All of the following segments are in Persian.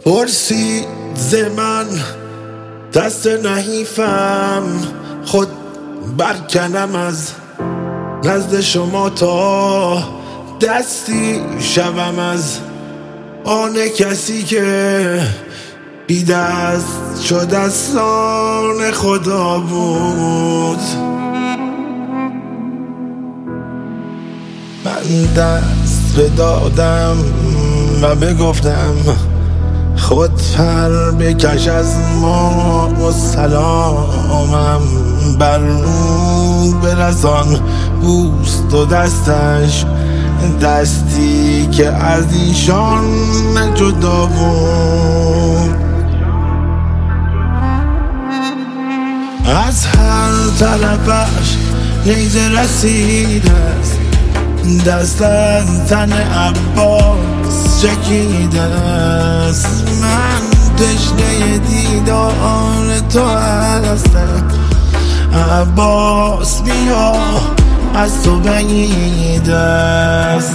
پرسید ز من دست نحیفم، خود برکنم از نزد شما تا دستی شوم از آن کسی که بی دست شد دستان خدا بود. من دست بدادم و بگفتم خود پر بکش از ما و سلامم بر اون برسان. بوست و دستش دستی که از ایشان جدا بود. از هر طرفش نیزه رسیده است، دست از تن عباس چکیده است. من تشنه دیدار تو هستم، عباس بیا از تو بعید است.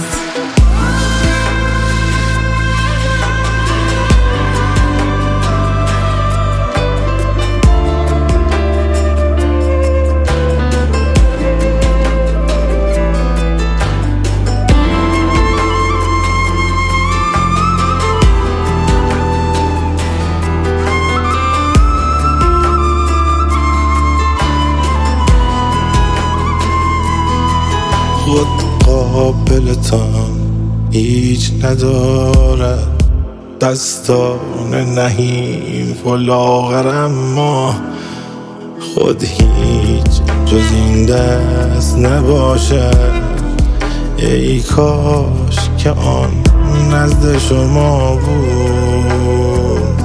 خود قابلتان هیچ ندارد، دستان نحیف و لاغر، اما خود هیچ جز این دست نباشد. ای کاش که آن نزد شما بود.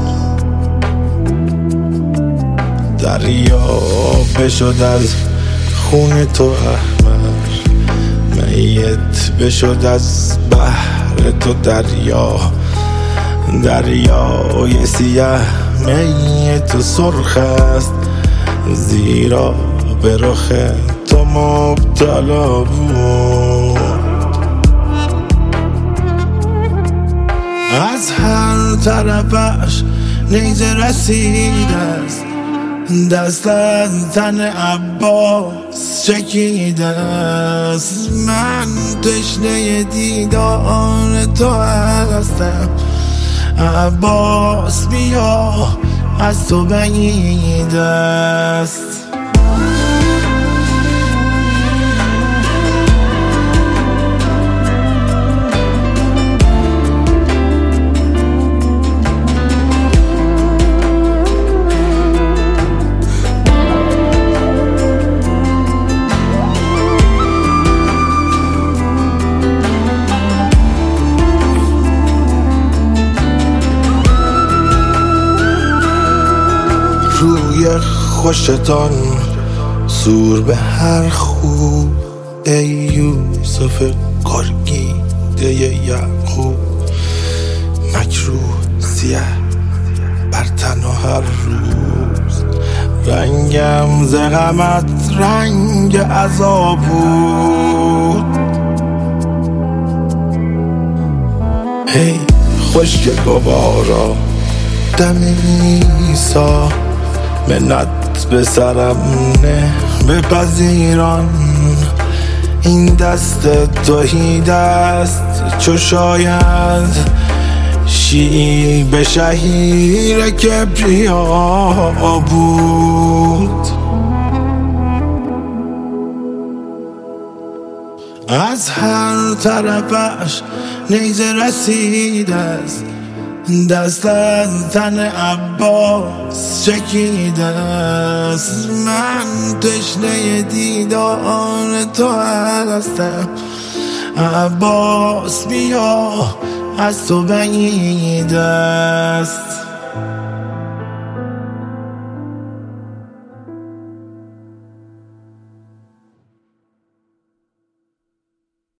دریا بشد از خون تو احمر، میت بشد از بحر تو دریا. دریای سیاه می تو سرخ است، زیرا به رخ تو مبتلا بود. از هر طرفش نیزه رسیده است، دست از تن عباس چکیده است. من تشنه دیدار تو هستم، عباس بیا از تو بعید است. روی خوشتان سور به هر خوب، ای یوسف گرگیده یعقوب. مکروه سیه بر تن و هر روز، رنگم ز غمت رنگ عذاب بود. ای خشک گوارا دم عیسی، منت به سرم نه بپذیران. این دست توحید است چو شاید شیب شهیر کبریا بود. از هر طرفش نیزه رسیده است، دست از تن عباس چکیده است. من تشنه دیدار تو هستم، عباس بیا از تو بعید است.